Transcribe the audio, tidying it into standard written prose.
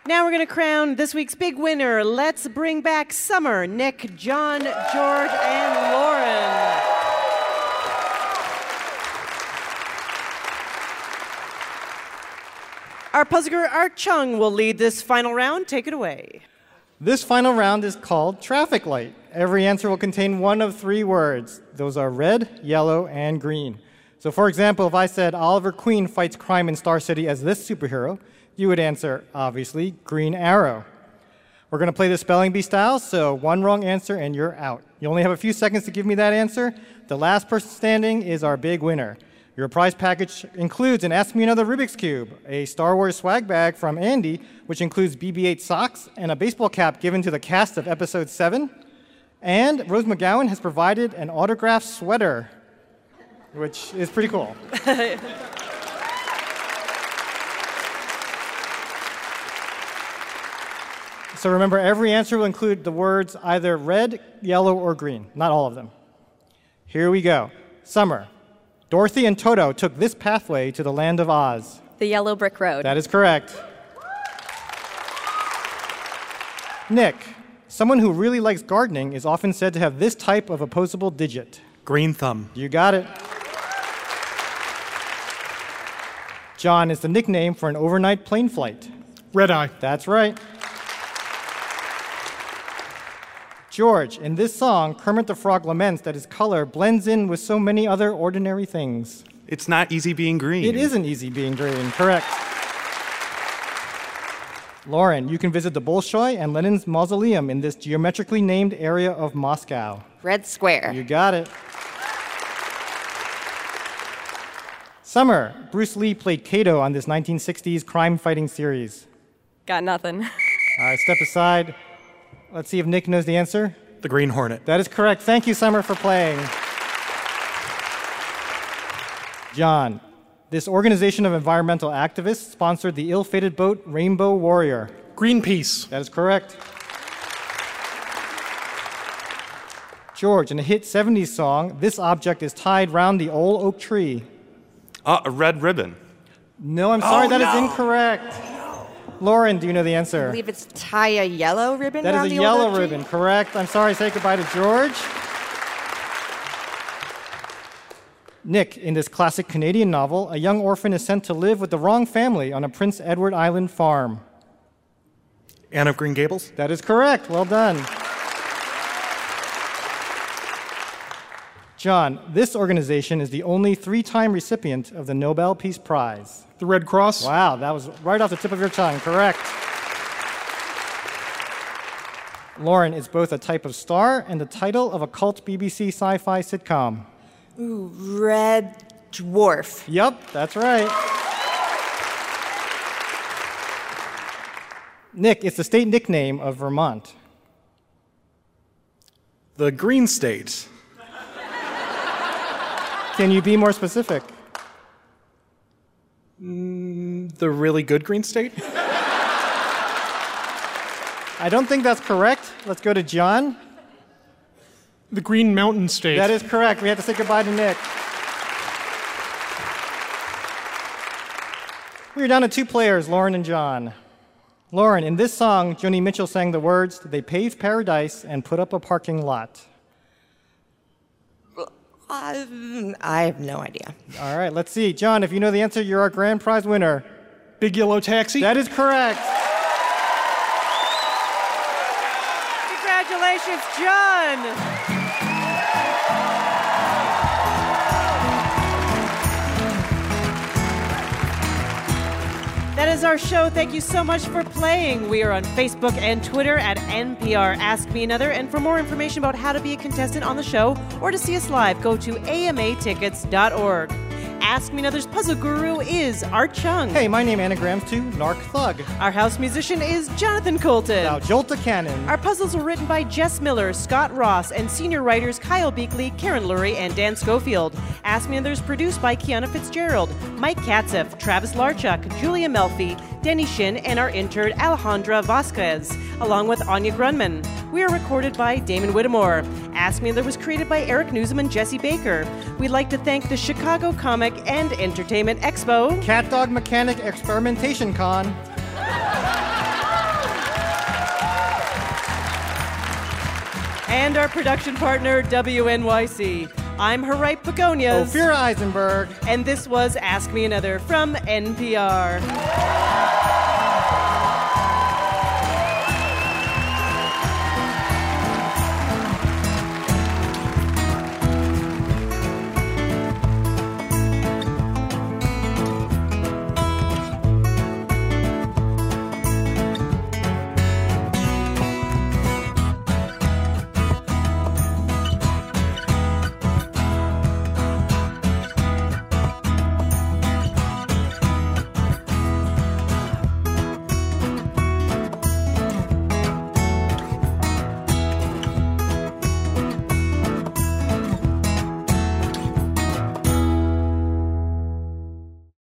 Now we're going to crown this week's big winner. Let's bring back Summer, Nick, John, George, and Lauren. Our puzzler, Art Chung, will lead this final round. Take it away. This final round is called Traffic Light. Every answer will contain one of three words. Those are red, yellow, and green. So for example, if I said Oliver Queen fights crime in Star City as this superhero, you would answer, obviously, Green Arrow. We're going to play the spelling bee style, so one wrong answer and you're out. You only have a few seconds to give me that answer. The last person standing is our big winner. Your prize package includes an Ask Me Another Rubik's Cube, a Star Wars swag bag from Andy, which includes BB-8 socks and a baseball cap given to the cast of Episode 7. And Rose McGowan has provided an autographed sweater, which is pretty cool. So remember, every answer will include the words either red, yellow, or green. Not all of them. Here we go. Summer. Dorothy and Toto took this pathway to the land of Oz. The Yellow Brick Road. That is correct. Nick. Someone who really likes gardening is often said to have this type of opposable digit. Green thumb. You got it. John is the nickname for an overnight plane flight. Red eye. That's right. George, in this song, Kermit the Frog laments that his color blends in with so many other ordinary things. It's not easy being green. It isn't easy being green, correct. Lauren, you can visit the Bolshoi and Lenin's mausoleum in this geometrically named area of Moscow. Red Square. You got it. Summer, Bruce Lee played Kato on this 1960s crime-fighting series. Got nothing. All right, step aside. Let's see if Nick knows the answer. The Green Hornet. That is correct. Thank you, Summer, for playing. John, this organization of environmental activists sponsored the ill-fated boat Rainbow Warrior. Greenpeace. That is correct. George, in a hit 70s song, this object is tied round the old oak tree. A red ribbon. No, I'm sorry, that is incorrect. Lauren, do you know the answer? I believe it's tie a yellow ribbon That around is a the old yellow oak tree. ribbon, correct. I'm sorry, say goodbye to George. Nick, in this classic Canadian novel, a young orphan is sent to live with the wrong family on a Prince Edward Island farm. Anne of Green Gables. That is correct. Well done. John, this organization is the only 3-time recipient of the Nobel Peace Prize. The Red Cross. Wow, that was right off the tip of your tongue. Correct. Lauren is both a type of star and the title of a cult BBC sci-fi sitcom. Ooh, Red Dwarf. Yep, that's right. Nick, it's the state nickname of Vermont. The Green State. Can you be more specific? The really good Green State? I don't think that's correct. Let's go to John. The Green Mountain State. That is correct. We have to say goodbye to Nick. We're down to 2 players, Lauren and John. Lauren, in this song, Joni Mitchell sang the words, "They paved paradise and put up a parking lot." I have no idea. All right, let's see. John, if you know the answer, you're our grand prize winner. Big Yellow Taxi. That is correct. Congratulations, John. That is our show. Thank you so much for playing. We are on Facebook and Twitter at NPR Ask Me Another. And for more information about how to be a contestant on the show or to see us live, go to amatickets.org. Ask Me Another's puzzle guru is Art Chung. Hey, my name anagrams to Narc Thug. Our house musician is Jonathan Colton. Now, Jolta Cannon. Our puzzles were written by Jess Miller, Scott Ross, and senior writers Kyle Beakley, Karen Lurie, and Dan Schofield. Ask Me Another is produced by Kiana Fitzgerald, Mike Katzeff, Travis Larchuk, Julia Melfi, Denny Shin, and our intern Alejandra Vasquez, along with Anya Grunman. We are recorded by Damon Whittemore. Ask Me Another was created by Eric Newsom and Jesse Baker. We'd like to thank the Chicago Comic and Entertainment Expo, Cat Dog Mechanic Experimentation Con, And our production partner, WNYC. I'm Haripe Begonias. Ophira Eisenberg. And this was Ask Me Another from NPR.